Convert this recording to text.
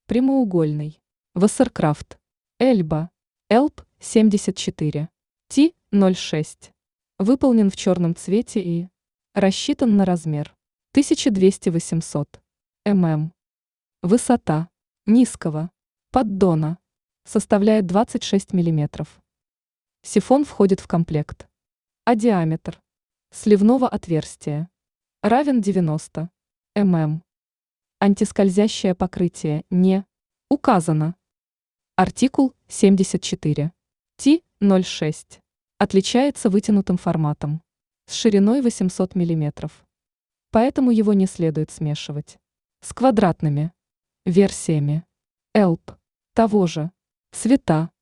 Прямоугольный. Вассеркрафт. Эльба. Элп 74. Ти-06. Выполнен в черном цвете и рассчитан на размер 1200-800 мм. Высота низкого поддона составляет 26 мм. Сифон входит в комплект. А диаметр сливного отверстия равен 90 мм. Антискользящее покрытие не указано. Артикул 74. Ти-06 отличается вытянутым форматом с шириной 800 мм. Поэтому его не следует смешивать с квадратными версиями элп того же цвета